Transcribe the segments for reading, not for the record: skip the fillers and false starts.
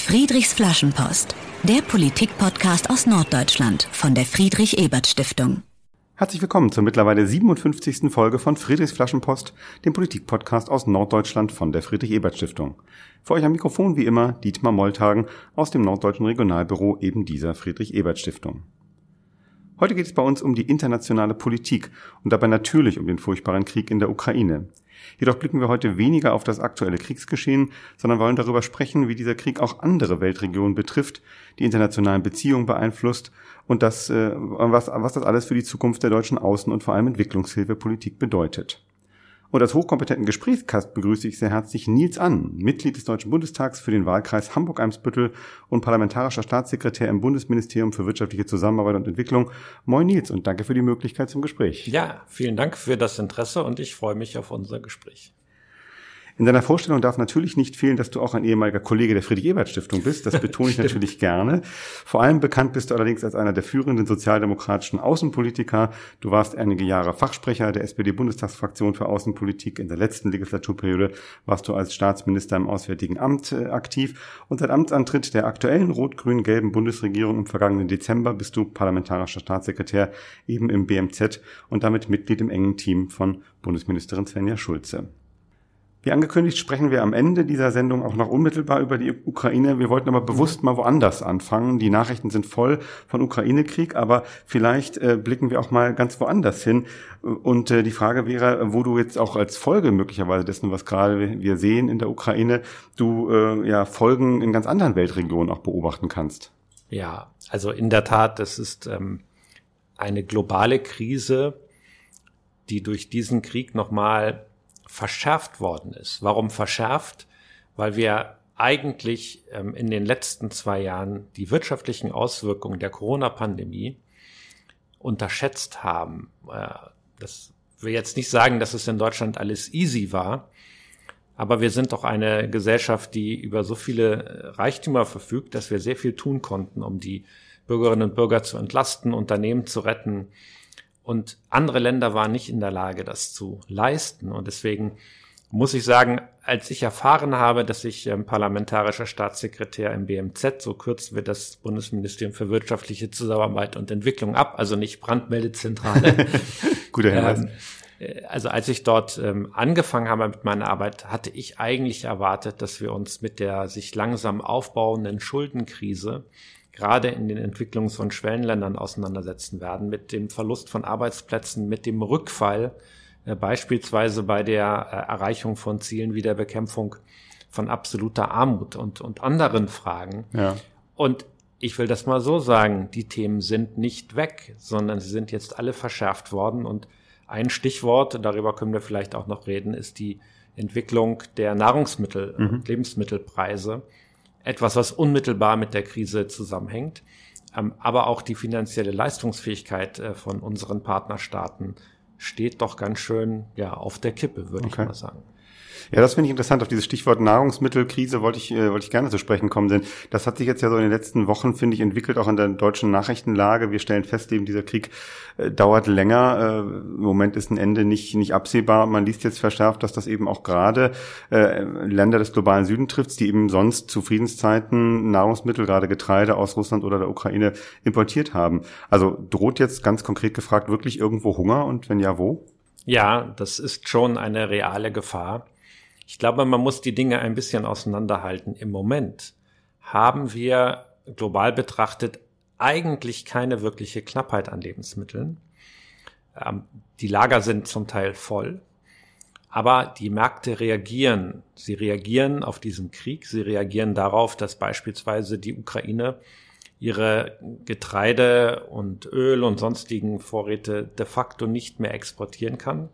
Friedrichs Flaschenpost, der Politik-Podcast aus Norddeutschland von der Friedrich-Ebert-Stiftung. Herzlich willkommen zur mittlerweile 57. Folge von Friedrichs Flaschenpost, dem Politik-Podcast aus Norddeutschland von der Friedrich-Ebert-Stiftung. Für euch am Mikrofon wie immer Dietmar Molthagen aus dem norddeutschen Regionalbüro eben dieser Friedrich-Ebert-Stiftung. Heute geht es bei uns um die internationale Politik und dabei natürlich um den furchtbaren Krieg in der Ukraine. Jedoch blicken wir heute weniger auf das aktuelle Kriegsgeschehen, sondern wollen darüber sprechen, wie dieser Krieg auch andere Weltregionen betrifft, die internationalen Beziehungen beeinflusst und was das alles für die Zukunft der deutschen Außen- und vor allem Entwicklungshilfepolitik bedeutet. Und als hochkompetenten Gesprächsgast begrüße ich sehr herzlich Nils An, Mitglied des Deutschen Bundestags für den Wahlkreis Hamburg-Eimsbüttel und parlamentarischer Staatssekretär im Bundesministerium für wirtschaftliche Zusammenarbeit und Entwicklung. Moin Nils und danke für die Möglichkeit zum Gespräch. Ja, vielen Dank für das Interesse und ich freue mich auf unser Gespräch. In deiner Vorstellung darf natürlich nicht fehlen, dass du auch ein ehemaliger Kollege der Friedrich-Ebert-Stiftung bist. Das betone ich natürlich gerne. Vor allem bekannt bist du allerdings als einer der führenden sozialdemokratischen Außenpolitiker. Du warst einige Jahre Fachsprecher der SPD-Bundestagsfraktion für Außenpolitik. In der letzten Legislaturperiode warst du als Staatsminister im Auswärtigen Amt aktiv. Und seit Amtsantritt der aktuellen rot-grün-gelben Bundesregierung im vergangenen Dezember bist du parlamentarischer Staatssekretär eben im BMZ und damit Mitglied im engen Team von Bundesministerin Svenja Schulze. Wie angekündigt, sprechen wir am Ende dieser Sendung auch noch unmittelbar über die Ukraine. Wir wollten aber bewusst mal woanders anfangen. Die Nachrichten sind voll von Ukraine-Krieg, aber vielleicht blicken wir auch mal ganz woanders hin. Und die Frage wäre, wo du jetzt auch als Folge möglicherweise dessen, was gerade wir sehen in der Ukraine, du Folgen in ganz anderen Weltregionen auch beobachten kannst. Ja, also in der Tat, das ist eine globale Krise, die durch diesen Krieg nochmal verschärft worden ist. Warum verschärft? Weil wir eigentlich in den letzten 2 Jahren die wirtschaftlichen Auswirkungen der Corona-Pandemie unterschätzt haben. Das will jetzt nicht sagen, dass es in Deutschland alles easy war, aber wir sind doch eine Gesellschaft, die über so viele Reichtümer verfügt, dass wir sehr viel tun konnten, um die Bürgerinnen und Bürger zu entlasten, Unternehmen zu retten. Und andere Länder waren nicht in der Lage, das zu leisten. Und deswegen muss ich sagen, als ich erfahren habe, dass ich parlamentarischer Staatssekretär im BMZ, so kürzen wir das Bundesministerium für wirtschaftliche Zusammenarbeit und Entwicklung ab, also nicht Brandmeldezentrale. Guter Hinweis. Also als ich dort angefangen habe mit meiner Arbeit, hatte ich eigentlich erwartet, dass wir uns mit der sich langsam aufbauenden Schuldenkrise gerade in den Entwicklungs- und Schwellenländern auseinandersetzen werden, mit dem Verlust von Arbeitsplätzen, mit dem Rückfall, beispielsweise bei der Erreichung von Zielen wie der Bekämpfung von absoluter Armut und anderen Fragen. Ja. Und ich will das mal so sagen, die Themen sind nicht weg, sondern sie sind jetzt alle verschärft worden. Und ein Stichwort, darüber können wir vielleicht auch noch reden, ist die Entwicklung der Nahrungsmittel- und Lebensmittelpreise. Etwas, was unmittelbar mit der Krise zusammenhängt, aber auch die finanzielle Leistungsfähigkeit von unseren Partnerstaaten steht doch ganz schön auf der Kippe, würde ich mal sagen. Ja, das finde ich interessant. Auf dieses Stichwort Nahrungsmittelkrise wollte ich gerne zu sprechen kommen, denn das hat sich jetzt ja so in den letzten Wochen, finde ich, entwickelt, auch in der deutschen Nachrichtenlage. Wir stellen fest, eben dieser Krieg dauert länger. Im Moment ist ein Ende nicht absehbar. Man liest jetzt verschärft, dass das eben auch gerade Länder des globalen Süden trifft, die eben sonst zu Friedenszeiten Nahrungsmittel, gerade Getreide aus Russland oder der Ukraine importiert haben. Also droht jetzt ganz konkret gefragt wirklich irgendwo Hunger und wenn ja, wo? Ja, das ist schon eine reale Gefahr. Ich glaube, man muss die Dinge ein bisschen auseinanderhalten. Im Moment haben wir global betrachtet eigentlich keine wirkliche Knappheit an Lebensmitteln. Die Lager sind zum Teil voll, aber die Märkte reagieren. Sie reagieren auf diesen Krieg. Sie reagieren darauf, dass beispielsweise die Ukraine ihre Getreide und Öl und sonstigen Vorräte de facto nicht mehr exportieren kann.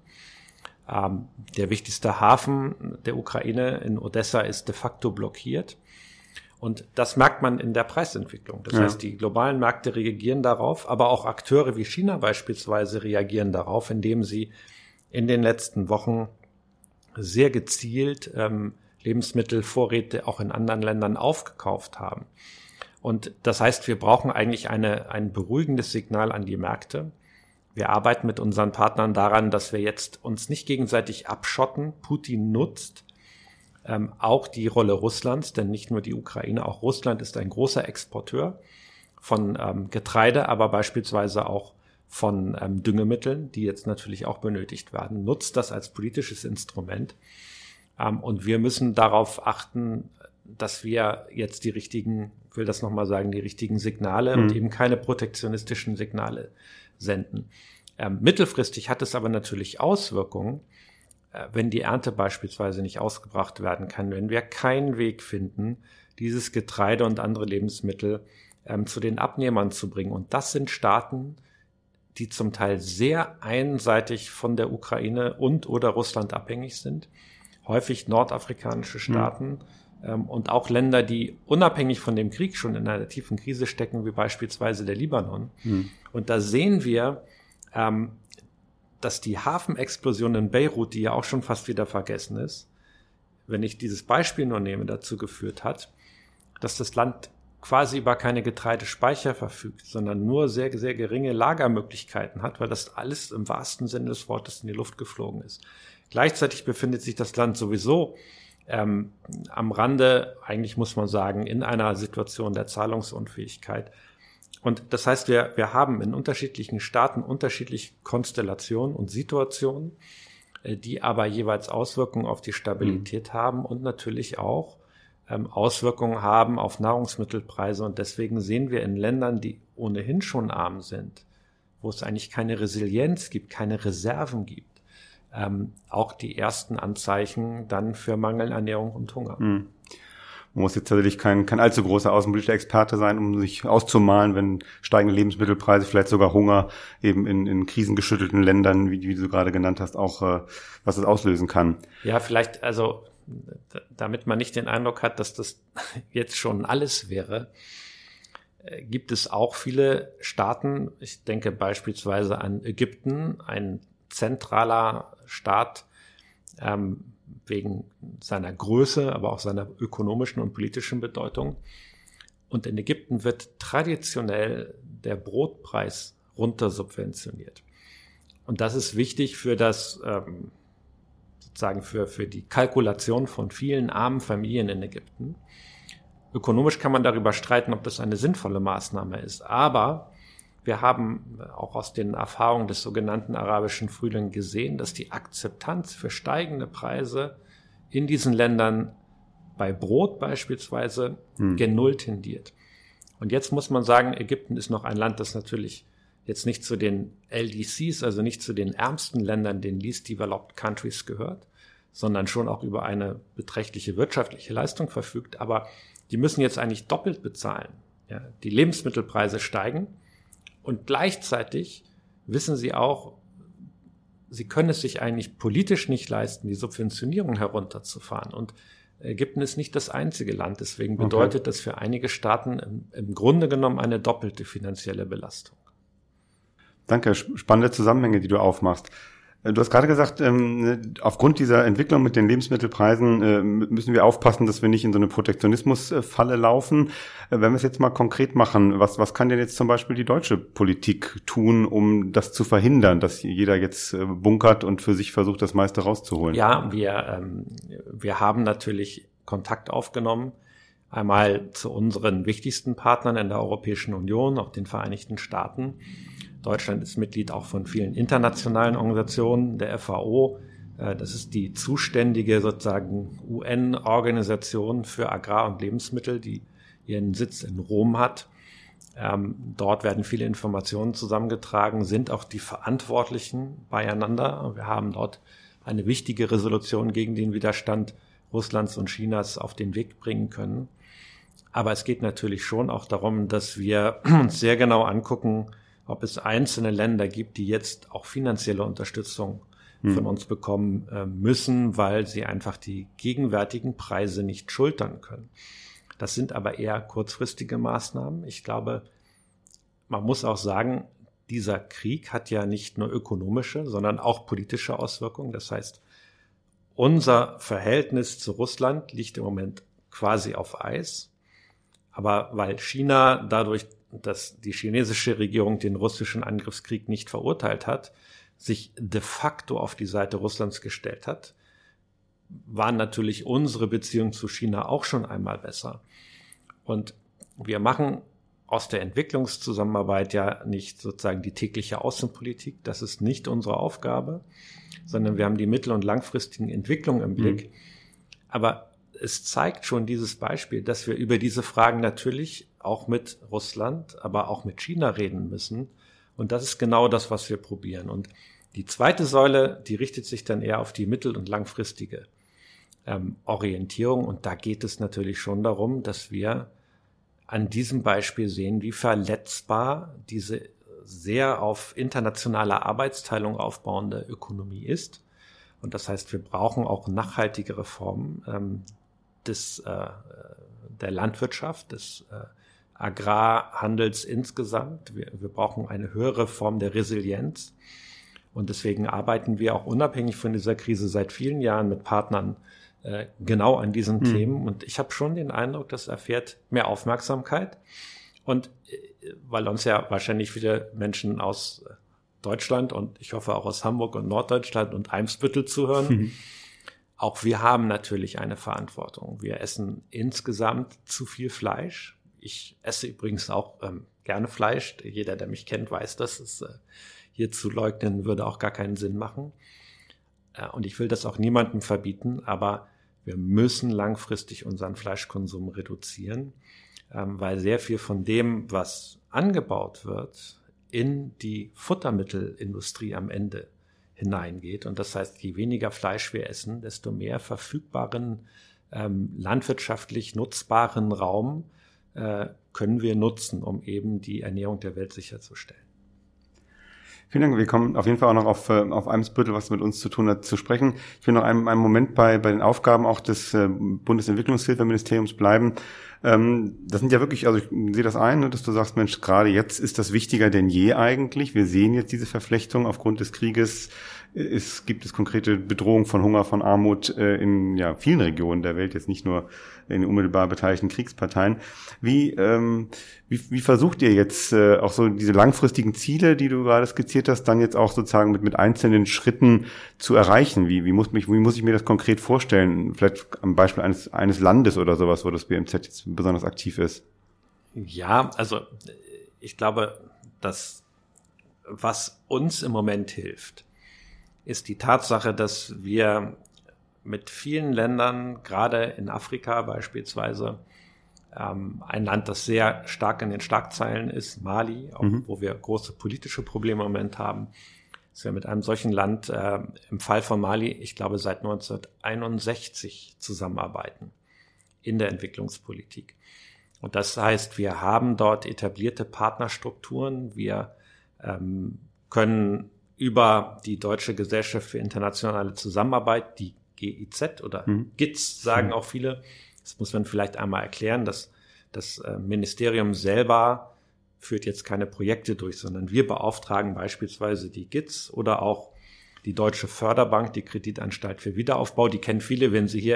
Der wichtigste Hafen der Ukraine in Odessa ist de facto blockiert. Und das merkt man in der Preisentwicklung. Das heißt, die globalen Märkte reagieren darauf, aber auch Akteure wie China beispielsweise reagieren darauf, indem sie in den letzten Wochen sehr gezielt Lebensmittelvorräte auch in anderen Ländern aufgekauft haben. Und das heißt, wir brauchen eigentlich ein beruhigendes Signal an die Märkte. Wir arbeiten mit unseren Partnern daran, dass wir jetzt uns nicht gegenseitig abschotten. Putin nutzt auch die Rolle Russlands, denn nicht nur die Ukraine, auch Russland ist ein großer Exporteur von Getreide, aber beispielsweise auch von Düngemitteln, die jetzt natürlich auch benötigt werden, nutzt das als politisches Instrument. Und wir müssen darauf achten, dass wir jetzt die richtigen, ich will das nochmal sagen, die richtigen Signale und eben keine protektionistischen Signale senden. Mittelfristig hat es aber natürlich Auswirkungen, wenn die Ernte beispielsweise nicht ausgebracht werden kann, wenn wir keinen Weg finden, dieses Getreide und andere Lebensmittel zu den Abnehmern zu bringen. Und das sind Staaten, die zum Teil sehr einseitig von der Ukraine und oder Russland abhängig sind. Häufig nordafrikanische Staaten und auch Länder, die unabhängig von dem Krieg schon in einer tiefen Krise stecken, wie beispielsweise der Libanon. Und da sehen wir, dass die Hafenexplosion in Beirut, die ja auch schon fast wieder vergessen ist, wenn ich dieses Beispiel nur nehme, dazu geführt hat, dass das Land quasi über keine Getreidespeicher verfügt, sondern nur sehr, sehr geringe Lagermöglichkeiten hat, weil das alles im wahrsten Sinne des Wortes in die Luft geflogen ist. Gleichzeitig befindet sich das Land sowieso am Rande, eigentlich muss man sagen, in einer Situation der Zahlungsunfähigkeit. Und das heißt, wir haben in unterschiedlichen Staaten unterschiedliche Konstellationen und Situationen, die aber jeweils Auswirkungen auf die Stabilität haben und natürlich auch Auswirkungen haben auf Nahrungsmittelpreise. Und deswegen sehen wir in Ländern, die ohnehin schon arm sind, wo es eigentlich keine Resilienz gibt, keine Reserven gibt, auch die ersten Anzeichen dann für Mangelernährung und Hunger. Man muss jetzt tatsächlich kein allzu großer außenpolitischer Experte sein, um sich auszumalen, wenn steigende Lebensmittelpreise, vielleicht sogar Hunger eben in krisengeschüttelten Ländern, wie du gerade genannt hast, auch was das auslösen kann. Ja, vielleicht, also damit man nicht den Eindruck hat, dass das jetzt schon alles wäre, gibt es auch viele Staaten, ich denke beispielsweise an Ägypten, ein zentraler Staat wegen seiner Größe, aber auch seiner ökonomischen und politischen Bedeutung. Und in Ägypten wird traditionell der Brotpreis runtersubventioniert. Und das ist wichtig für das, sozusagen für die Kalkulation von vielen armen Familien in Ägypten. Ökonomisch kann man darüber streiten, ob das eine sinnvolle Maßnahme ist. Aber wir haben auch aus den Erfahrungen des sogenannten arabischen Frühlings gesehen, dass die Akzeptanz für steigende Preise in diesen Ländern bei Brot beispielsweise gen Null tendiert. Und jetzt muss man sagen, Ägypten ist noch ein Land, das natürlich jetzt nicht zu den LDCs, also nicht zu den ärmsten Ländern, den Least Developed Countries gehört, sondern schon auch über eine beträchtliche wirtschaftliche Leistung verfügt. Aber die müssen jetzt eigentlich doppelt bezahlen. Ja, die Lebensmittelpreise steigen. Und gleichzeitig wissen sie auch, sie können es sich eigentlich politisch nicht leisten, die Subventionierung herunterzufahren. Und Ägypten ist nicht das einzige Land. Deswegen bedeutet das für einige Staaten im Grunde genommen eine doppelte finanzielle Belastung. Danke, spannende Zusammenhänge, die du aufmachst. Du hast gerade gesagt, aufgrund dieser Entwicklung mit den Lebensmittelpreisen müssen wir aufpassen, dass wir nicht in so eine Protektionismusfalle laufen. Wenn wir es jetzt mal konkret machen, was kann denn jetzt zum Beispiel die deutsche Politik tun, um das zu verhindern, dass jeder jetzt bunkert und für sich versucht, das meiste rauszuholen? Ja, wir haben natürlich Kontakt aufgenommen, einmal zu unseren wichtigsten Partnern in der Europäischen Union, auch den Vereinigten Staaten. Deutschland ist Mitglied auch von vielen internationalen Organisationen, der FAO. Das ist die zuständige sozusagen UN-Organisation für Agrar- und Lebensmittel, die ihren Sitz in Rom hat. Dort werden viele Informationen zusammengetragen, sind auch die Verantwortlichen beieinander. Wir haben dort eine wichtige Resolution gegen den Widerstand Russlands und Chinas auf den Weg bringen können. Aber es geht natürlich schon auch darum, dass wir uns sehr genau angucken, ob es einzelne Länder gibt, die jetzt auch finanzielle Unterstützung von uns bekommen müssen, weil sie einfach die gegenwärtigen Preise nicht schultern können. Das sind aber eher kurzfristige Maßnahmen. Ich glaube, man muss auch sagen, dieser Krieg hat ja nicht nur ökonomische, sondern auch politische Auswirkungen. Das heißt, unser Verhältnis zu Russland liegt im Moment quasi auf Eis. Aber weil China dadurch, dass die chinesische Regierung den russischen Angriffskrieg nicht verurteilt hat, sich de facto auf die Seite Russlands gestellt hat, waren natürlich unsere Beziehungen zu China auch schon einmal besser. Und wir machen aus der Entwicklungszusammenarbeit ja nicht sozusagen die tägliche Außenpolitik. Das ist nicht unsere Aufgabe, sondern wir haben die mittel- und langfristigen Entwicklungen im Blick. Aber es zeigt schon dieses Beispiel, dass wir über diese Fragen natürlich auch mit Russland, aber auch mit China reden müssen. Und das ist genau das, was wir probieren. Und die zweite Säule, die richtet sich dann eher auf die mittel- und langfristige Orientierung. Und da geht es natürlich schon darum, dass wir an diesem Beispiel sehen, wie verletzbar diese sehr auf internationaler Arbeitsteilung aufbauende Ökonomie ist. Und das heißt, wir brauchen auch nachhaltige Reformen der Landwirtschaft, des Agrarhandels insgesamt. Wir brauchen eine höhere Form der Resilienz. Und deswegen arbeiten wir auch unabhängig von dieser Krise seit vielen Jahren mit Partnern genau an diesen Themen. Und ich habe schon den Eindruck, das erfährt mehr Aufmerksamkeit. Und weil uns ja wahrscheinlich viele Menschen aus Deutschland und ich hoffe auch aus Hamburg und Norddeutschland und Eimsbüttel zuhören, auch wir haben natürlich eine Verantwortung. Wir essen insgesamt zu viel Fleisch. Ich esse übrigens auch gerne Fleisch. Jeder, der mich kennt, weiß, dass es hier zu leugnen würde auch gar keinen Sinn machen. Und ich will das auch niemandem verbieten, aber wir müssen langfristig unseren Fleischkonsum reduzieren, weil sehr viel von dem, was angebaut wird, in die Futtermittelindustrie am Ende hineingeht. Und das heißt, je weniger Fleisch wir essen, desto mehr verfügbaren, landwirtschaftlich nutzbaren Raum können wir nutzen, um eben die Ernährung der Welt sicherzustellen. Vielen Dank. Wir kommen auf jeden Fall auch noch auf Eimsbüttel, was mit uns zu tun hat, zu sprechen. Ich will noch einen Moment bei den Aufgaben auch des Bundesentwicklungshilfeministeriums bleiben. Das sind ja wirklich, also ich sehe das ein, dass du sagst, Mensch, gerade jetzt ist das wichtiger denn je eigentlich. Wir sehen jetzt diese Verflechtung aufgrund des Krieges. Gibt es konkrete Bedrohung von Hunger, von Armut in vielen Regionen der Welt, jetzt nicht nur in unmittelbar beteiligten Kriegsparteien. Wie versucht ihr jetzt auch so diese langfristigen Ziele, die du gerade skizziert hast, dann jetzt auch sozusagen mit einzelnen Schritten zu erreichen? Wie muss ich mir das konkret vorstellen? Vielleicht am Beispiel eines Landes oder sowas, wo das BMZ jetzt besonders aktiv ist. Ja, also ich glaube, dass was uns im Moment hilft, ist die Tatsache, dass wir mit vielen Ländern, gerade in Afrika beispielsweise, ein Land, das sehr stark in den Schlagzeilen ist, Mali, auch wo wir große politische Probleme im Moment haben, dass wir mit einem solchen Land im Fall von Mali, ich glaube, seit 1961 zusammenarbeiten in der Entwicklungspolitik. Und das heißt, wir haben dort etablierte Partnerstrukturen, wir können über die Deutsche Gesellschaft für internationale Zusammenarbeit, die GIZ oder GIZ, sagen auch viele. Das muss man vielleicht einmal erklären, dass das Ministerium selber führt jetzt keine Projekte durch, sondern wir beauftragen beispielsweise die GIZ oder auch die Deutsche Förderbank, die Kreditanstalt für Wiederaufbau. Die kennen viele, wenn sie hier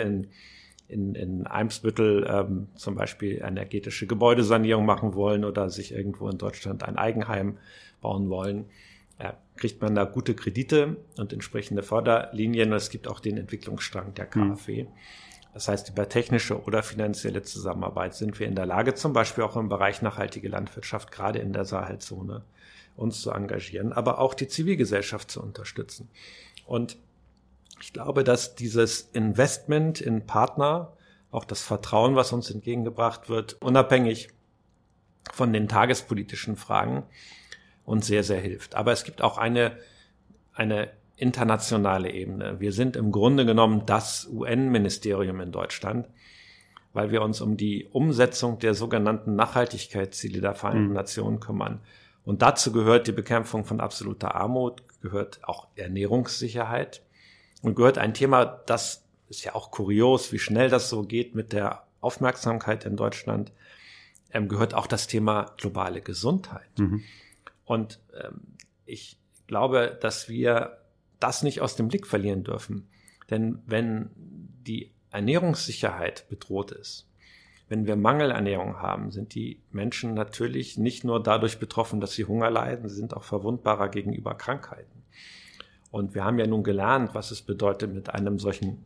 in Eimsbüttel zum Beispiel energetische Gebäudesanierung machen wollen oder sich irgendwo in Deutschland ein Eigenheim bauen wollen. Kriegt man da gute Kredite und entsprechende Förderlinien. Und es gibt auch den Entwicklungsstrang der KfW. Das heißt, über technische oder finanzielle Zusammenarbeit sind wir in der Lage, zum Beispiel auch im Bereich nachhaltige Landwirtschaft, gerade in der Sahelzone, uns zu engagieren, aber auch die Zivilgesellschaft zu unterstützen. Und ich glaube, dass dieses Investment in Partner, auch das Vertrauen, was uns entgegengebracht wird, unabhängig von den tagespolitischen Fragen, uns sehr, sehr hilft. Aber es gibt auch eine internationale Ebene. Wir sind im Grunde genommen das UN-Ministerium in Deutschland, weil wir uns um die Umsetzung der sogenannten Nachhaltigkeitsziele der Vereinten Nationen kümmern. Und dazu gehört die Bekämpfung von absoluter Armut, gehört auch Ernährungssicherheit und gehört ein Thema, das ist ja auch kurios, wie schnell das so geht mit der Aufmerksamkeit in Deutschland, gehört auch das Thema globale Gesundheit. Und ich glaube, dass wir das nicht aus dem Blick verlieren dürfen. Denn wenn die Ernährungssicherheit bedroht ist, wenn wir Mangelernährung haben, sind die Menschen natürlich nicht nur dadurch betroffen, dass sie Hunger leiden, sie sind auch verwundbarer gegenüber Krankheiten. Und wir haben ja nun gelernt, was es bedeutet, mit einem solchen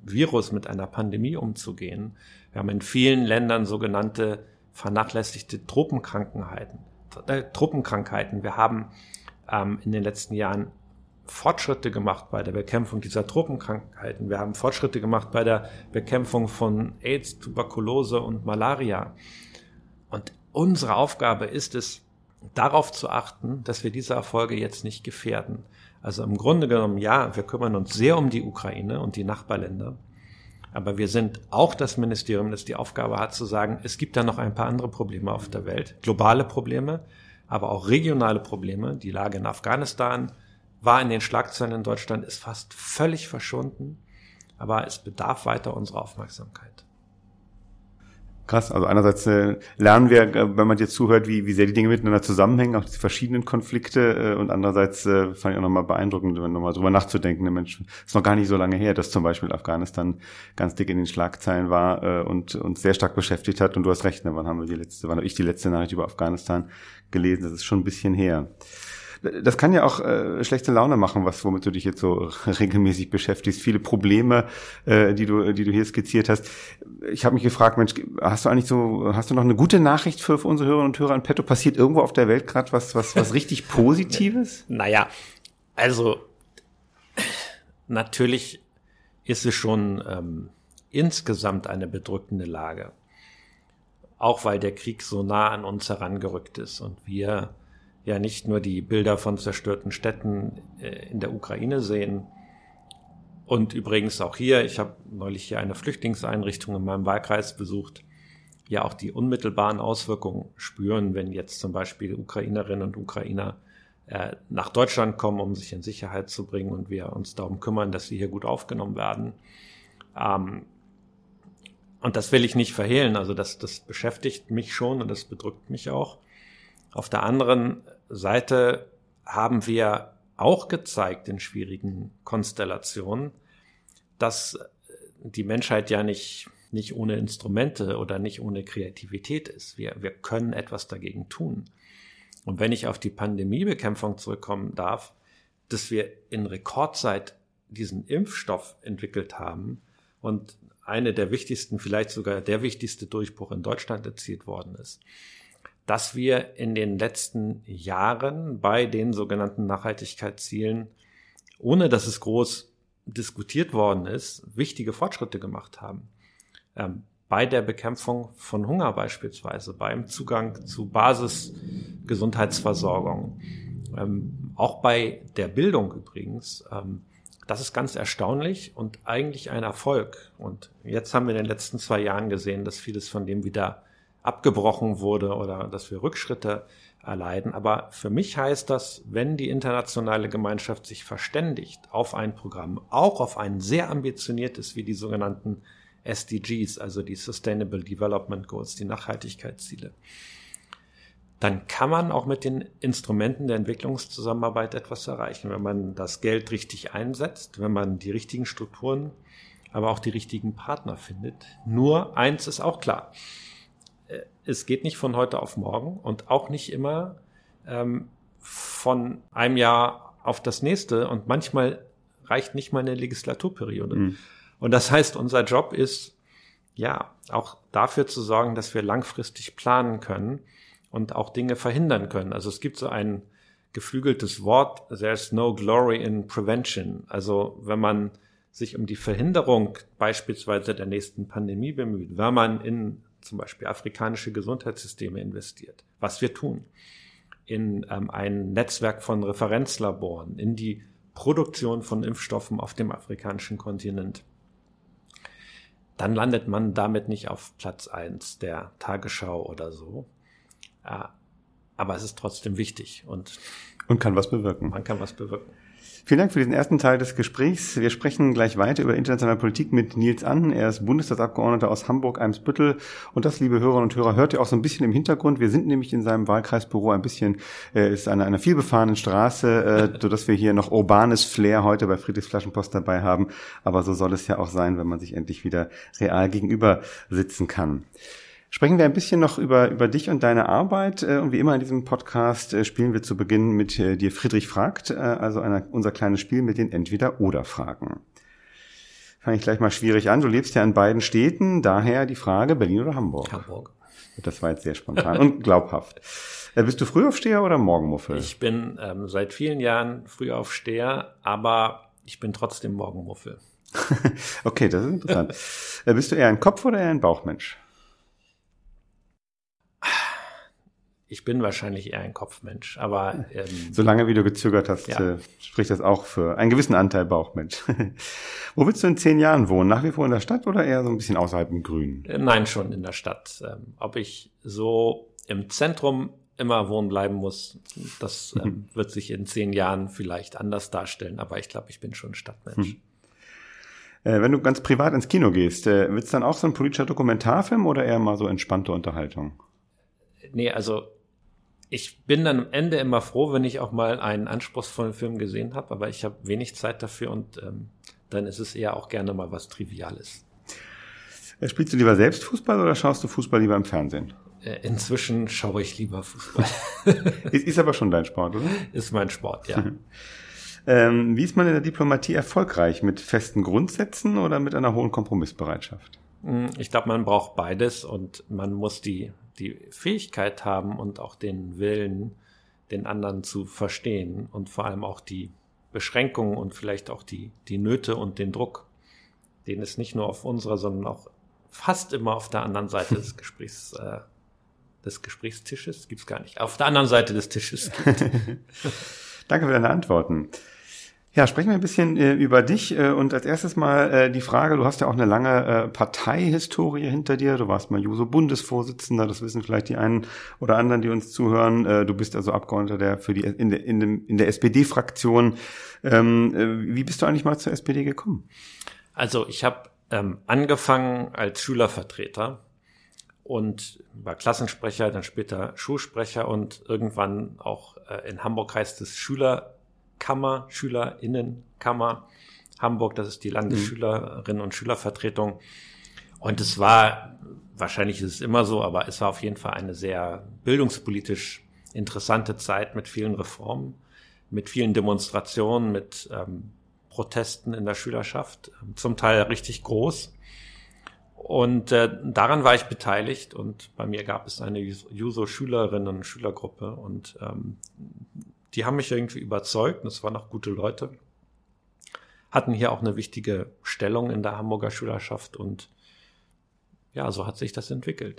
Virus, mit einer Pandemie umzugehen. Wir haben in vielen Ländern sogenannte vernachlässigte Tropenkrankheiten. Wir haben in den letzten Jahren Fortschritte gemacht bei der Bekämpfung dieser Tropenkrankheiten. Wir haben Fortschritte gemacht bei der Bekämpfung von AIDS, Tuberkulose und Malaria. Und unsere Aufgabe ist es, darauf zu achten, dass wir diese Erfolge jetzt nicht gefährden. Also im Grunde genommen, ja, wir kümmern uns sehr um die Ukraine und die Nachbarländer. Aber wir sind auch das Ministerium, das die Aufgabe hat zu sagen, es gibt da noch ein paar andere Probleme auf der Welt. Globale Probleme, aber auch regionale Probleme. Die Lage in Afghanistan war in den Schlagzeilen in Deutschland, ist fast völlig verschwunden. Aber es bedarf weiter unserer Aufmerksamkeit. Krass, also einerseits lernen wir, wenn man dir zuhört, wie sehr die Dinge miteinander zusammenhängen, auch diese verschiedenen Konflikte, und andererseits fand ich auch nochmal beeindruckend, nochmal drüber nachzudenken. Der Mensch, ist noch gar nicht so lange her, dass zum Beispiel Afghanistan ganz dick in den Schlagzeilen war und uns sehr stark beschäftigt hat. Und du hast recht, wann habe ich die letzte Nachricht über Afghanistan gelesen? Das ist schon ein bisschen her. Das kann ja auch schlechte Laune machen, womit du dich jetzt so regelmäßig beschäftigst. Viele Probleme, die du hier skizziert hast. Ich habe mich gefragt, Mensch, hast du noch eine gute Nachricht für unsere Hörerinnen und Hörer in petto? Passiert irgendwo auf der Welt gerade was richtig Positives? Naja, also natürlich ist es schon insgesamt eine bedrückende Lage. Auch weil der Krieg so nah an uns herangerückt ist und wir ja nicht nur die Bilder von zerstörten Städten in der Ukraine sehen. Und übrigens auch hier, ich habe neulich hier eine Flüchtlingseinrichtung in meinem Wahlkreis besucht, ja auch die unmittelbaren Auswirkungen spüren, wenn jetzt zum Beispiel Ukrainerinnen und Ukrainer nach Deutschland kommen, um sich in Sicherheit zu bringen und wir uns darum kümmern, dass sie hier gut aufgenommen werden. Und das will ich nicht verhehlen, also das beschäftigt mich schon und das bedrückt mich auch. Auf der anderen Seite haben wir auch gezeigt in schwierigen Konstellationen, dass die Menschheit ja nicht ohne Instrumente oder nicht ohne Kreativität ist. Wir können etwas dagegen tun. Und wenn ich auf die Pandemiebekämpfung zurückkommen darf, dass wir in Rekordzeit diesen Impfstoff entwickelt haben und eine der wichtigsten, vielleicht sogar der wichtigste Durchbruch in Deutschland erzielt worden ist, dass wir in den letzten Jahren bei den sogenannten Nachhaltigkeitszielen, ohne dass es groß diskutiert worden ist, wichtige Fortschritte gemacht haben. Bei der Bekämpfung von Hunger beispielsweise, beim Zugang zu Basisgesundheitsversorgung, auch bei der Bildung übrigens. Das ist ganz erstaunlich und eigentlich ein Erfolg. Und jetzt haben wir in den letzten 2 Jahren gesehen, dass vieles von dem wieder abgebrochen wurde oder dass wir Rückschritte erleiden. Aber für mich heißt das, wenn die internationale Gemeinschaft sich verständigt auf ein Programm, auch auf ein sehr ambitioniertes wie die sogenannten SDGs, also die Sustainable Development Goals, die Nachhaltigkeitsziele, dann kann man auch mit den Instrumenten der Entwicklungszusammenarbeit etwas erreichen, wenn man das Geld richtig einsetzt, wenn man die richtigen Strukturen, aber auch die richtigen Partner findet. Nur eins ist auch klar: Es geht nicht von heute auf morgen und auch nicht immer von einem Jahr auf das nächste. Und manchmal reicht nicht mal eine Legislaturperiode. Mhm. Und das heißt, unser Job ist, ja, auch dafür zu sorgen, dass wir langfristig planen können und auch Dinge verhindern können. Also es gibt so ein geflügeltes Wort, there's no glory in prevention. Also wenn man sich um die Verhinderung beispielsweise der nächsten Pandemie bemüht, wenn man in zum Beispiel afrikanische Gesundheitssysteme investiert, was wir tun, in ein Netzwerk von Referenzlaboren, in die Produktion von Impfstoffen auf dem afrikanischen Kontinent, dann landet man damit nicht auf Platz 1 der Tagesschau oder so. Aber es ist trotzdem wichtig und kann was bewirken. Man kann was bewirken. Vielen Dank für diesen ersten Teil des Gesprächs. Wir sprechen gleich weiter über internationale Politik mit Nils Annen. Er ist Bundestagsabgeordneter aus Hamburg-Eimsbüttel. Und das, liebe Hörerinnen und Hörer, hört ihr auch so ein bisschen im Hintergrund. Wir sind nämlich in seinem Wahlkreisbüro ein bisschen, ist an einer vielbefahrenen Straße, sodass wir hier noch urbanes Flair heute bei Friedrichs Flaschenpost dabei haben. Aber so soll es ja auch sein, wenn man sich endlich wieder real gegenüber sitzen kann. Sprechen wir ein bisschen noch über dich und deine Arbeit. Und wie immer in diesem Podcast spielen wir zu Beginn mit dir Friedrich fragt, also unser kleines Spiel mit den Entweder-oder-Fragen. Fange ich gleich mal schwierig an. Du lebst ja in beiden Städten, daher die Frage, Berlin oder Hamburg? Hamburg. Das war jetzt sehr spontan und glaubhaft. Bist du Frühaufsteher oder Morgenmuffel? Ich bin seit vielen Jahren Frühaufsteher, aber ich bin trotzdem Morgenmuffel. Okay, das ist interessant. Bist du eher ein Kopf- oder eher ein Bauchmensch? Ich bin wahrscheinlich eher ein Kopfmensch, aber solange wie du gezögert hast, ja. Spricht das auch für einen gewissen Anteil Bauchmensch. Wo willst du in 10 Jahren wohnen? Nach wie vor in der Stadt oder eher so ein bisschen außerhalb im Grünen? Nein, schon in der Stadt. Ob ich so im Zentrum immer wohnen bleiben muss, das wird sich in 10 Jahren vielleicht anders darstellen, aber ich glaube, ich bin schon Stadtmensch. Wenn du ganz privat ins Kino gehst, wird's dann auch so ein politischer Dokumentarfilm oder eher mal so entspannte Unterhaltung? Nee, also ich bin dann am Ende immer froh, wenn ich auch mal einen anspruchsvollen Film gesehen habe, aber ich habe wenig Zeit dafür und dann ist es eher auch gerne mal was Triviales. Spielst du lieber selbst Fußball oder schaust du Fußball lieber im Fernsehen? Inzwischen schaue ich lieber Fußball. Ist aber schon dein Sport, oder? Ist mein Sport, ja. Wie ist man in der Diplomatie erfolgreich? Mit festen Grundsätzen oder mit einer hohen Kompromissbereitschaft? Ich glaube, man braucht beides und man muss die Fähigkeit haben und auch den Willen, den anderen zu verstehen und vor allem auch die Beschränkungen und vielleicht auch die Nöte und den Druck, den es nicht nur auf unserer, sondern auch fast immer auf der anderen Seite des Gesprächstisches, gibt's gar nicht, auf der anderen Seite des Tisches gibt. Danke für deine Antworten. Ja, sprechen wir ein bisschen über dich und als erstes mal die Frage, du hast ja auch eine lange Parteihistorie hinter dir, du warst mal Juso-Bundesvorsitzender, das wissen vielleicht die einen oder anderen, die uns zuhören, du bist also Abgeordneter in der SPD-Fraktion. Wie bist du eigentlich mal zur SPD gekommen? Also ich habe angefangen als Schülervertreter und war Klassensprecher, dann später Schulsprecher und irgendwann auch in Hamburg heißt es Schülerinnenkammer Hamburg, das ist die Landesschülerinnen- und Schülervertretung. Und es war, wahrscheinlich ist es immer so, aber es war auf jeden Fall eine sehr bildungspolitisch interessante Zeit mit vielen Reformen, mit vielen Demonstrationen, mit Protesten in der Schülerschaft, zum Teil richtig groß. Und daran war ich beteiligt und bei mir gab es eine Juso-Schülerinnen- und Schülergruppe und die haben mich irgendwie überzeugt, und es waren auch gute Leute, hatten hier auch eine wichtige Stellung in der Hamburger Schülerschaft und ja, so hat sich das entwickelt.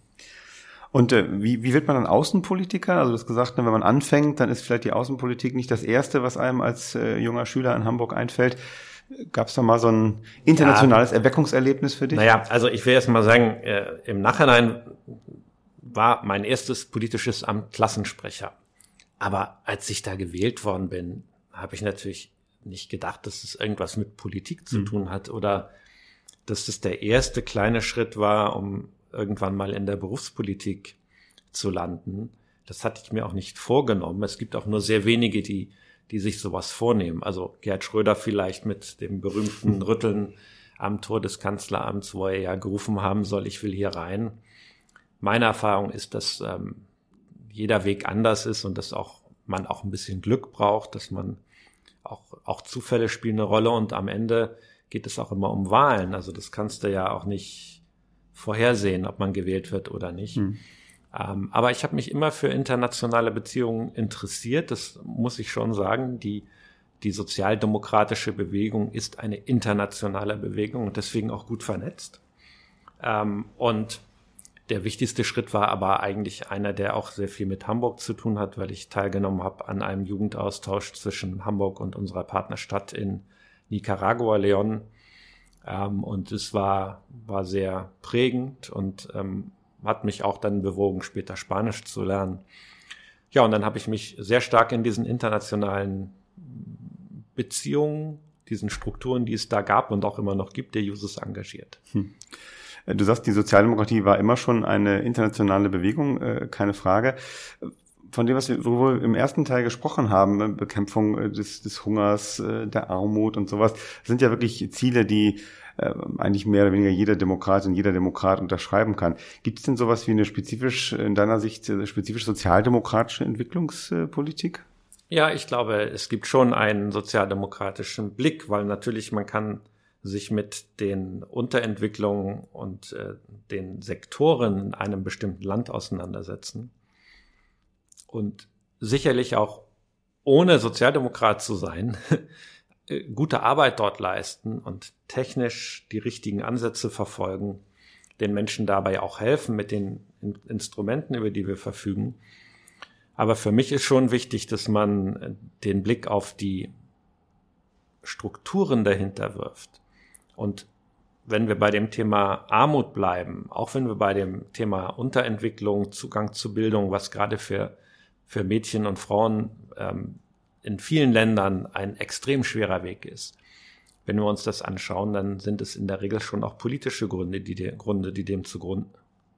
Und wie wird man dann Außenpolitiker? Also du hast gesagt, wenn man anfängt, dann ist vielleicht die Außenpolitik nicht das Erste, was einem als junger Schüler in Hamburg einfällt. Gab es da mal so ein internationales Erweckungserlebnis für dich? Naja, also ich will erst mal sagen, im Nachhinein war mein erstes politisches Amt Klassensprecher. Aber als ich da gewählt worden bin, habe ich natürlich nicht gedacht, dass es irgendwas mit Politik zu tun hat oder dass das der erste kleine Schritt war, um irgendwann mal in der Berufspolitik zu landen. Das hatte ich mir auch nicht vorgenommen. Es gibt auch nur sehr wenige, die sich sowas vornehmen. Also Gerhard Schröder vielleicht mit dem berühmten Rütteln am Tor des Kanzleramts, wo er ja gerufen haben soll, ich will hier rein. Meine Erfahrung ist, dass jeder Weg anders ist und dass man auch ein bisschen Glück braucht, dass man auch Zufälle spielen eine Rolle und am Ende geht es auch immer um Wahlen. Also das kannst du ja auch nicht vorhersehen, ob man gewählt wird oder nicht. Aber ich habe mich immer für internationale Beziehungen interessiert. Das muss ich schon sagen. Die sozialdemokratische Bewegung ist eine internationale Bewegung und deswegen auch gut vernetzt. Und der wichtigste Schritt war aber eigentlich einer, der auch sehr viel mit Hamburg zu tun hat, weil ich teilgenommen habe an einem Jugendaustausch zwischen Hamburg und unserer Partnerstadt in Nicaragua, León. Und es war sehr prägend und hat mich auch dann bewogen, später Spanisch zu lernen. Ja, und dann habe ich mich sehr stark in diesen internationalen Beziehungen, diesen Strukturen, die es da gab und auch immer noch gibt, der Jusos engagiert. Du sagst, die Sozialdemokratie war immer schon eine internationale Bewegung, keine Frage. Von dem, worüber wir im ersten Teil gesprochen haben, Bekämpfung des Hungers, der Armut und sowas, sind ja wirklich Ziele, die eigentlich mehr oder weniger jeder Demokratin, jeder Demokrat unterschreiben kann. Gibt es denn sowas wie eine in deiner Sicht spezifisch sozialdemokratische Entwicklungspolitik? Ja, ich glaube, es gibt schon einen sozialdemokratischen Blick, weil natürlich man kann sich mit den Unterentwicklungen und den Sektoren in einem bestimmten Land auseinandersetzen und sicherlich auch ohne Sozialdemokrat zu sein, gute Arbeit dort leisten und technisch die richtigen Ansätze verfolgen, den Menschen dabei auch helfen mit den Instrumenten, über die wir verfügen. Aber für mich ist schon wichtig, dass man den Blick auf die Strukturen dahinter wirft. Und wenn wir bei dem Thema Armut bleiben, auch wenn wir bei dem Thema Unterentwicklung, Zugang zu Bildung, was gerade für Mädchen und Frauen in vielen Ländern ein extrem schwerer Weg ist. Wenn wir uns das anschauen, dann sind es in der Regel schon auch politische Gründe, die dem zugrunde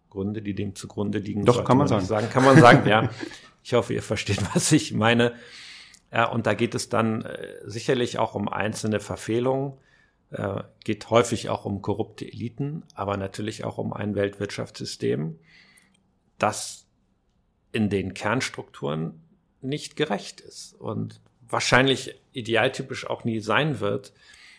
liegen. Doch, kann man sagen. Kann man sagen, ja. Ich hoffe, ihr versteht, was ich meine. Ja, und da geht es dann sicherlich auch um einzelne Verfehlungen, geht häufig auch um korrupte Eliten, aber natürlich auch um ein Weltwirtschaftssystem, das in den Kernstrukturen nicht gerecht ist und wahrscheinlich idealtypisch auch nie sein wird.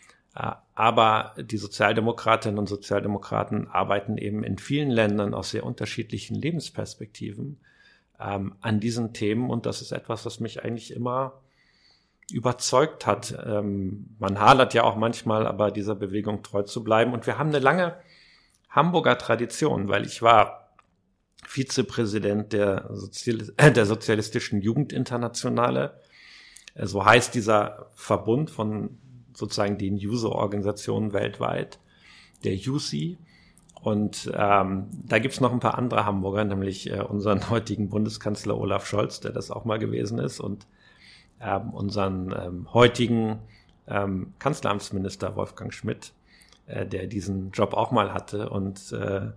Aber die Sozialdemokratinnen und Sozialdemokraten arbeiten eben in vielen Ländern aus sehr unterschiedlichen Lebensperspektiven an diesen Themen. Und das ist etwas, was mich eigentlich immer überzeugt hat. Man hadert ja auch manchmal, aber dieser Bewegung treu zu bleiben. Und wir haben eine lange Hamburger Tradition, weil ich war Vizepräsident der Sozialistischen Jugendinternationale. So heißt dieser Verbund von sozusagen den User-Organisationen weltweit, der UC. Und da gibt's noch ein paar andere Hamburger, nämlich unseren heutigen Bundeskanzler Olaf Scholz, der das auch mal gewesen ist, und unseren heutigen Kanzleramtsminister Wolfgang Schmidt, der diesen Job auch mal hatte. Und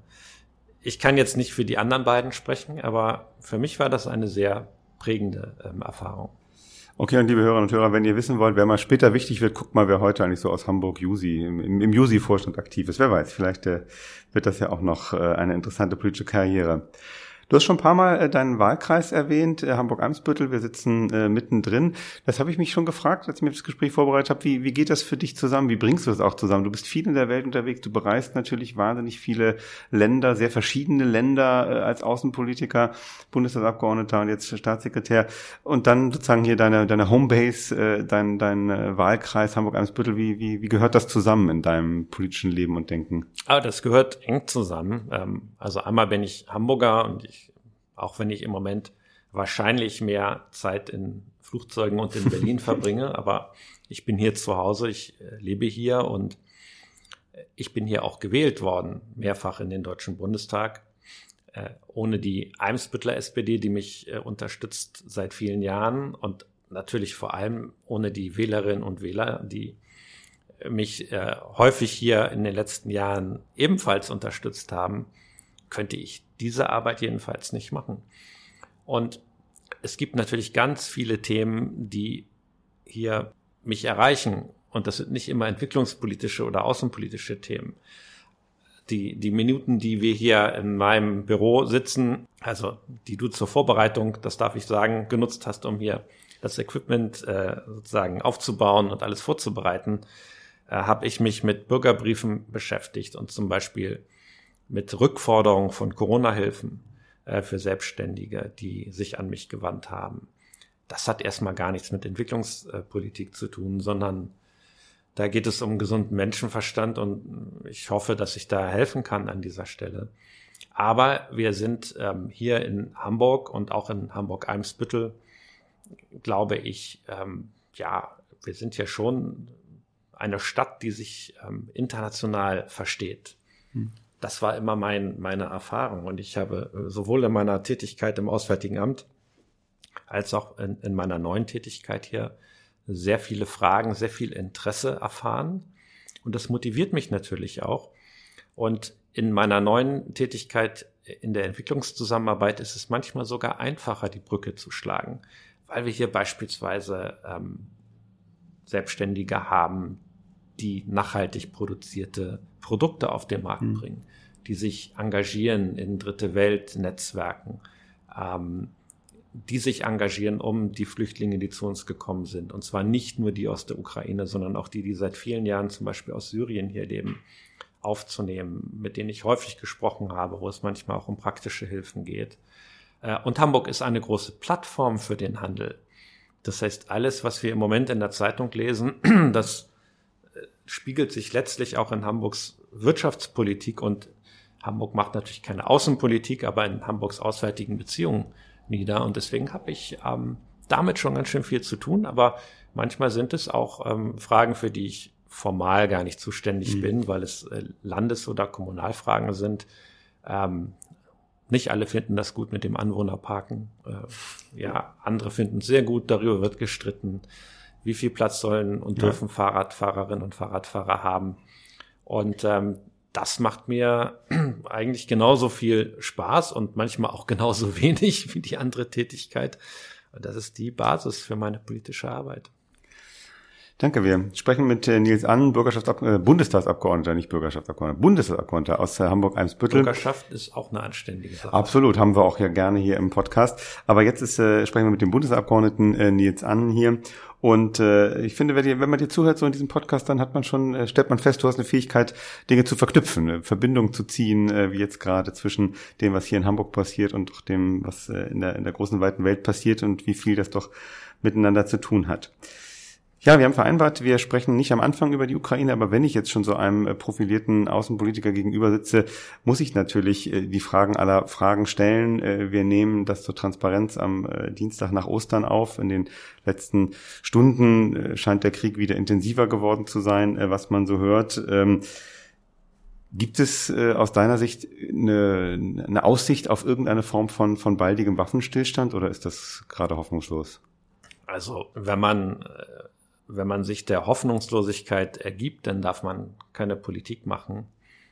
ich kann jetzt nicht für die anderen beiden sprechen, aber für mich war das eine sehr prägende Erfahrung. Okay, und liebe Hörerinnen und Hörer, wenn ihr wissen wollt, wer mal später wichtig wird, guckt mal, wer heute eigentlich so aus Hamburg USI, im USI-Vorstand aktiv ist. Wer weiß, vielleicht wird das ja auch noch eine interessante politische Karriere. Du hast schon ein paar Mal deinen Wahlkreis erwähnt, Hamburg-Eimsbüttel, wir sitzen mittendrin. Das habe ich mich schon gefragt, als ich mir das Gespräch vorbereitet habe. Wie geht das für dich zusammen? Wie bringst du das auch zusammen? Du bist viel in der Welt unterwegs, du bereist natürlich wahnsinnig viele Länder, sehr verschiedene Länder als Außenpolitiker, Bundestagsabgeordneter und jetzt Staatssekretär. Und dann sozusagen hier deine Homebase, dein Wahlkreis Hamburg-Eimsbüttel. Wie gehört das zusammen in deinem politischen Leben und Denken? Das gehört eng zusammen. Also einmal bin ich Hamburger und auch wenn ich im Moment wahrscheinlich mehr Zeit in Flugzeugen und in Berlin verbringe, aber ich bin hier zu Hause, ich lebe hier und ich bin hier auch gewählt worden, mehrfach in den Deutschen Bundestag. Ohne die Eimsbüttler SPD, die mich unterstützt seit vielen Jahren, und natürlich vor allem ohne die Wählerinnen und Wähler, die mich häufig hier in den letzten Jahren ebenfalls unterstützt haben, könnte ich diese Arbeit jedenfalls nicht machen. Und es gibt natürlich ganz viele Themen, die hier mich erreichen. Und das sind nicht immer entwicklungspolitische oder außenpolitische Themen. Die Minuten, die wir hier in meinem Büro sitzen, also die du zur Vorbereitung, das darf ich sagen, genutzt hast, um hier das Equipment sozusagen aufzubauen und alles vorzubereiten, habe ich mich mit Bürgerbriefen beschäftigt und zum Beispiel mit Rückforderungen von Corona-Hilfen für Selbstständige, die sich an mich gewandt haben. Das hat erstmal gar nichts mit Entwicklungspolitik zu tun, sondern da geht es um gesunden Menschenverstand und ich hoffe, dass ich da helfen kann an dieser Stelle. Aber wir sind hier in Hamburg und auch in Hamburg-Eimsbüttel, glaube ich, wir sind ja schon eine Stadt, die sich international versteht. Das war immer meine Erfahrung und ich habe sowohl in meiner Tätigkeit im Auswärtigen Amt als auch in meiner neuen Tätigkeit hier sehr viele Fragen, sehr viel Interesse erfahren und das motiviert mich natürlich auch. Und in meiner neuen Tätigkeit in der Entwicklungszusammenarbeit ist es manchmal sogar einfacher, die Brücke zu schlagen, weil wir hier beispielsweise Selbstständige haben, die nachhaltig produzierte Produkte auf den Markt bringen, die sich engagieren in Dritte-Welt-Netzwerken, die sich engagieren, um die Flüchtlinge, die zu uns gekommen sind. Und zwar nicht nur die aus der Ukraine, sondern auch die seit vielen Jahren zum Beispiel aus Syrien hier leben, aufzunehmen, mit denen ich häufig gesprochen habe, wo es manchmal auch um praktische Hilfen geht. Und Hamburg ist eine große Plattform für den Handel. Das heißt, alles, was wir im Moment in der Zeitung lesen, das spiegelt sich letztlich auch in Hamburgs Wirtschaftspolitik, und Hamburg macht natürlich keine Außenpolitik, aber in Hamburgs auswärtigen Beziehungen nieder. Und deswegen habe ich damit schon ganz schön viel zu tun. Aber manchmal sind es auch Fragen, für die ich formal gar nicht zuständig bin, weil es Landes- oder Kommunalfragen sind. Nicht alle finden das gut mit dem Anwohnerparken. Andere finden es sehr gut, darüber wird gestritten. Wie viel Platz sollen und dürfen Fahrradfahrerinnen und Fahrradfahrer haben? Und das macht mir eigentlich genauso viel Spaß und manchmal auch genauso wenig wie die andere Tätigkeit. Und das ist die Basis für meine politische Arbeit. Danke, wir sprechen mit Nils Ann, Bundestagsabgeordneter, nicht Bürgerschaftsabgeordneter, Bundestagsabgeordneter aus Hamburg-Eimsbüttel. Bürgerschaft ist auch eine anständige Sache. Absolut, haben wir auch ja gerne hier im Podcast. Aber jetzt sprechen wir mit dem Bundestagsabgeordneten Nils Ann hier. Und ich finde, wenn man dir zuhört so in diesem Podcast, dann stellt man fest, du hast eine Fähigkeit, Dinge zu verknüpfen, Verbindungen zu ziehen, wie jetzt gerade zwischen dem, was hier in Hamburg passiert und auch dem, was in der großen, weiten Welt passiert und wie viel das doch miteinander zu tun hat. Ja, wir haben vereinbart, wir sprechen nicht am Anfang über die Ukraine, aber wenn ich jetzt schon so einem profilierten Außenpolitiker gegenüber sitze, muss ich natürlich die Fragen aller Fragen stellen. Wir nehmen das zur Transparenz am Dienstag nach Ostern auf. In den letzten Stunden scheint der Krieg wieder intensiver geworden zu sein, was man so hört. Gibt es aus deiner Sicht eine Aussicht auf irgendeine Form von baldigem Waffenstillstand oder ist das gerade hoffnungslos? Also wenn man sich der Hoffnungslosigkeit ergibt, dann darf man keine Politik machen.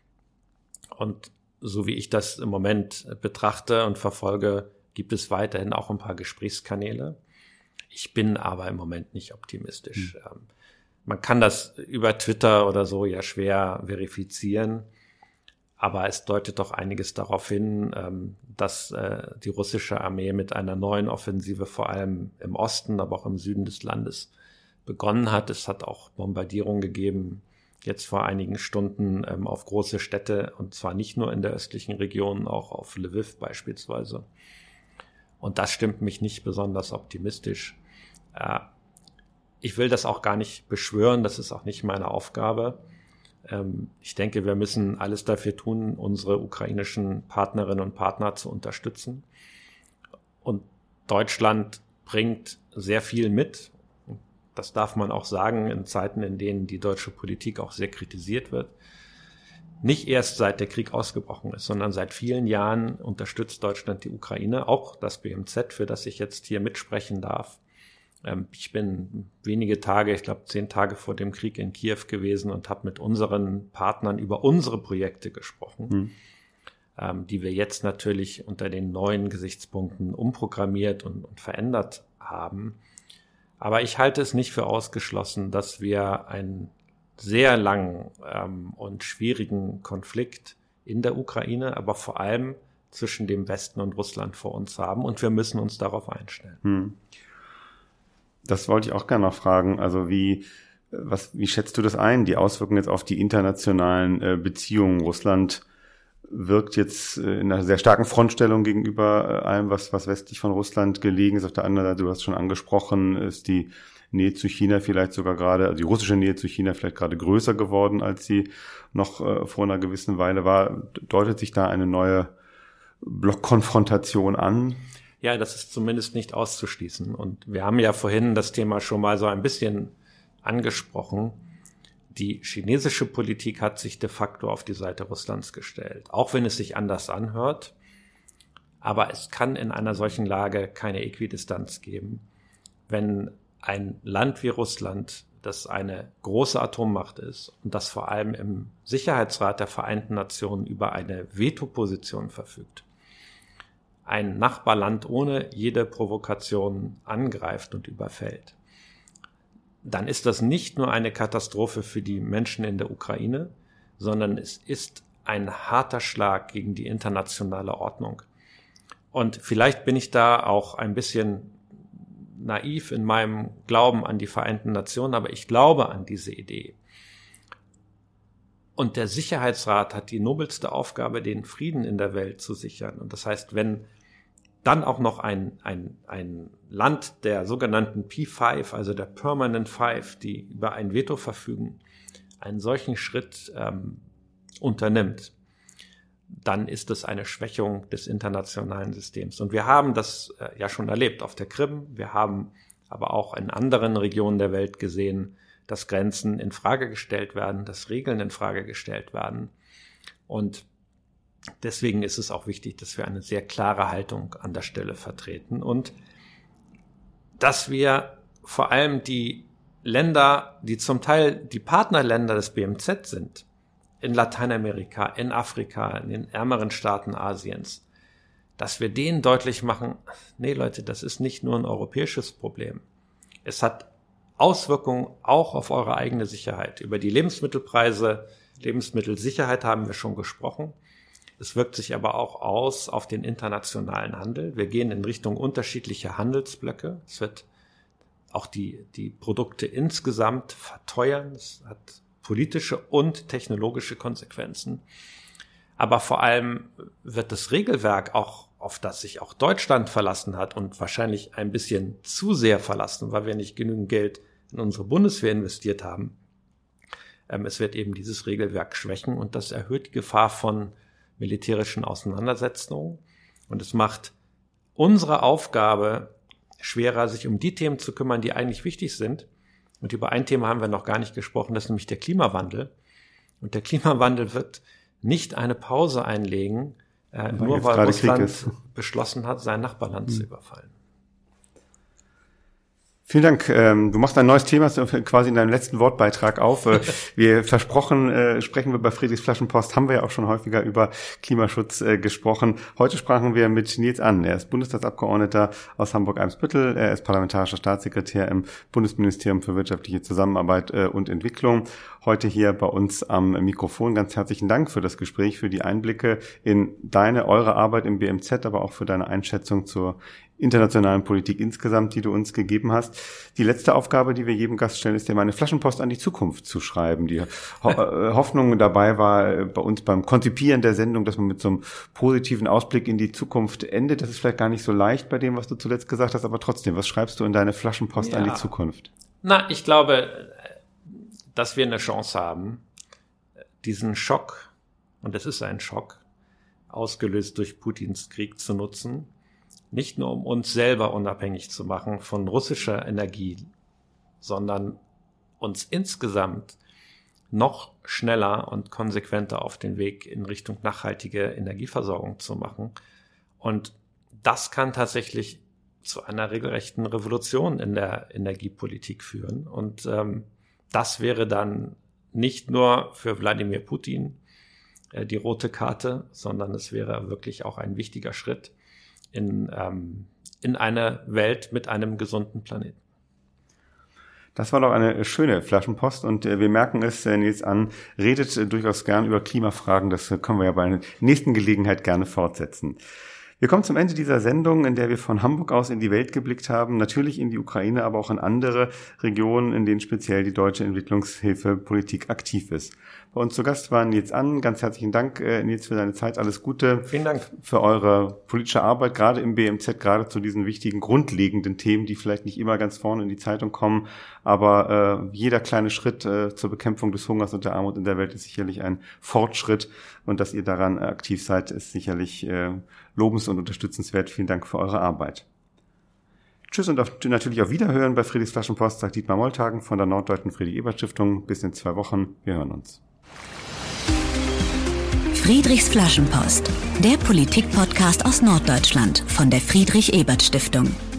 Und so wie ich das im Moment betrachte und verfolge, gibt es weiterhin auch ein paar Gesprächskanäle. Ich bin aber im Moment nicht optimistisch. Man kann das über Twitter oder so ja schwer verifizieren, aber es deutet doch einiges darauf hin, dass die russische Armee mit einer neuen Offensive vor allem im Osten, aber auch im Süden des Landes begonnen hat. Es hat auch Bombardierungen gegeben, jetzt vor einigen Stunden auf große Städte, und zwar nicht nur in der östlichen Region, auch auf Lviv beispielsweise. Und das stimmt mich nicht besonders optimistisch. Ich will das auch gar nicht beschwören, das ist auch nicht meine Aufgabe. Ich denke, wir müssen alles dafür tun, unsere ukrainischen Partnerinnen und Partner zu unterstützen. Und Deutschland bringt sehr viel mit. Das darf man auch sagen, in Zeiten, in denen die deutsche Politik auch sehr kritisiert wird. Nicht erst seit der Krieg ausgebrochen ist, sondern seit vielen Jahren unterstützt Deutschland die Ukraine, auch das BMZ, für das ich jetzt hier mitsprechen darf. Ich bin wenige Tage, ich glaube 10 Tage vor dem Krieg in Kiew gewesen und habe mit unseren Partnern über unsere Projekte gesprochen, die wir jetzt natürlich unter den neuen Gesichtspunkten umprogrammiert und verändert haben. Aber ich halte es nicht für ausgeschlossen, dass wir einen sehr langen und schwierigen Konflikt in der Ukraine, aber vor allem zwischen dem Westen und Russland vor uns haben. Und wir müssen uns darauf einstellen. Das wollte ich auch gerne noch fragen. Also wie schätzt du das ein, die Auswirkungen jetzt auf die internationalen Beziehungen? Russland wirkt jetzt in einer sehr starken Frontstellung gegenüber allem, was westlich von Russland gelegen ist. Auf der anderen Seite, du hast schon angesprochen, ist die Nähe zu China vielleicht sogar gerade, also die russische Nähe zu China vielleicht gerade größer geworden, als sie noch vor einer gewissen Weile war. Deutet sich da eine neue Blockkonfrontation an? Ja, das ist zumindest nicht auszuschließen. Und wir haben ja vorhin das Thema schon mal so ein bisschen angesprochen. Die chinesische Politik hat sich de facto auf die Seite Russlands gestellt, auch wenn es sich anders anhört. Aber es kann in einer solchen Lage keine Äquidistanz geben, wenn ein Land wie Russland, das eine große Atommacht ist und das vor allem im Sicherheitsrat der Vereinten Nationen über eine Vetoposition verfügt, ein Nachbarland ohne jede Provokation angreift und überfällt, dann ist das nicht nur eine Katastrophe für die Menschen in der Ukraine, sondern es ist ein harter Schlag gegen die internationale Ordnung. Und vielleicht bin ich da auch ein bisschen naiv in meinem Glauben an die Vereinten Nationen, aber ich glaube an diese Idee. Und der Sicherheitsrat hat die nobelste Aufgabe, den Frieden in der Welt zu sichern. Und das heißt, wenn dann auch noch ein Land der sogenannten P5, also der Permanent Five, die über ein Veto verfügen, einen solchen Schritt unternimmt, dann ist es eine Schwächung des internationalen Systems. Und wir haben das ja schon erlebt auf der Krim. Wir haben aber auch in anderen Regionen der Welt gesehen, dass Grenzen in Frage gestellt werden, dass Regeln in Frage gestellt werden. Und deswegen ist es auch wichtig, dass wir eine sehr klare Haltung an der Stelle vertreten und dass wir vor allem die Länder, die zum Teil die Partnerländer des BMZ sind, in Lateinamerika, in Afrika, in den ärmeren Staaten Asiens, dass wir denen deutlich machen, nee Leute, das ist nicht nur ein europäisches Problem. Es hat Auswirkungen auch auf eure eigene Sicherheit. Über die Lebensmittelpreise, Lebensmittelsicherheit haben wir schon gesprochen. Es wirkt sich aber auch aus auf den internationalen Handel. Wir gehen in Richtung unterschiedlicher Handelsblöcke. Es wird auch die Produkte insgesamt verteuern. Es hat politische und technologische Konsequenzen. Aber vor allem wird das Regelwerk auch, auf das sich auch Deutschland verlassen hat und wahrscheinlich ein bisschen zu sehr verlassen, weil wir nicht genügend Geld in unsere Bundeswehr investiert haben. Es wird eben dieses Regelwerk schwächen und das erhöht die Gefahr von militärischen Auseinandersetzungen. Und es macht unsere Aufgabe schwerer, sich um die Themen zu kümmern, die eigentlich wichtig sind. Und über ein Thema haben wir noch gar nicht gesprochen, das ist nämlich der Klimawandel. Und der Klimawandel wird nicht eine Pause einlegen, nur weil Russland beschlossen hat, sein Nachbarland zu überfallen. Vielen Dank. Du machst ein neues Thema quasi in deinem letzten Wortbeitrag auf. Wir versprochen, sprechen wir bei Friedrichs Flaschenpost, haben wir ja auch schon häufiger über Klimaschutz gesprochen. Heute sprachen wir mit Nils An. Er ist Bundestagsabgeordneter aus Hamburg-Eimsbüttel. Er ist parlamentarischer Staatssekretär im Bundesministerium für wirtschaftliche Zusammenarbeit und Entwicklung. Heute hier bei uns am Mikrofon. Ganz herzlichen Dank für das Gespräch, für die Einblicke in eure Arbeit im BMZ, aber auch für deine Einschätzung zur internationalen Politik insgesamt, die du uns gegeben hast. Die letzte Aufgabe, die wir jedem Gast stellen, ist, dir mal eine Flaschenpost an die Zukunft zu schreiben. Die Hoffnung dabei war bei uns beim Konzipieren der Sendung, dass man mit so einem positiven Ausblick in die Zukunft endet. Das ist vielleicht gar nicht so leicht bei dem, was du zuletzt gesagt hast, aber trotzdem, was schreibst du in deine Flaschenpost an die Zukunft? Ich glaube, dass wir eine Chance haben, diesen Schock, und es ist ein Schock, ausgelöst durch Putins Krieg zu nutzen, nicht nur um uns selber unabhängig zu machen von russischer Energie, sondern uns insgesamt noch schneller und konsequenter auf den Weg in Richtung nachhaltige Energieversorgung zu machen. Und das kann tatsächlich zu einer regelrechten Revolution in der Energiepolitik führen. Und das wäre dann nicht nur für Wladimir Putin die rote Karte, sondern es wäre wirklich auch ein wichtiger Schritt in eine Welt mit einem gesunden Planeten. Das war doch eine schöne Flaschenpost und wir merken es, Nils An redet durchaus gern über Klimafragen. Das können wir ja bei einer nächsten Gelegenheit gerne fortsetzen. Wir kommen zum Ende dieser Sendung, in der wir von Hamburg aus in die Welt geblickt haben, natürlich in die Ukraine, aber auch in andere Regionen, in denen speziell die deutsche Entwicklungshilfepolitik aktiv ist. Bei uns zu Gast war Nils An. Ganz herzlichen Dank, Nils, für deine Zeit. Alles Gute. Vielen Dank. Für eure politische Arbeit, gerade im BMZ, gerade zu diesen wichtigen, grundlegenden Themen, die vielleicht nicht immer ganz vorne in die Zeitung kommen. Aber jeder kleine Schritt zur Bekämpfung des Hungers und der Armut in der Welt ist sicherlich ein Fortschritt. Und dass ihr daran aktiv seid, ist sicherlich lobens- und unterstützenswert. Vielen Dank für eure Arbeit. Tschüss und natürlich auf Wiederhören bei Friedrichs Flaschenpost, sagt Dietmar Molthagen von der Norddeutschen Friedrich-Ebert-Stiftung. Bis in 2 Wochen. Wir hören uns. Friedrichs Flaschenpost, der Politik-Podcast aus Norddeutschland von der Friedrich-Ebert-Stiftung.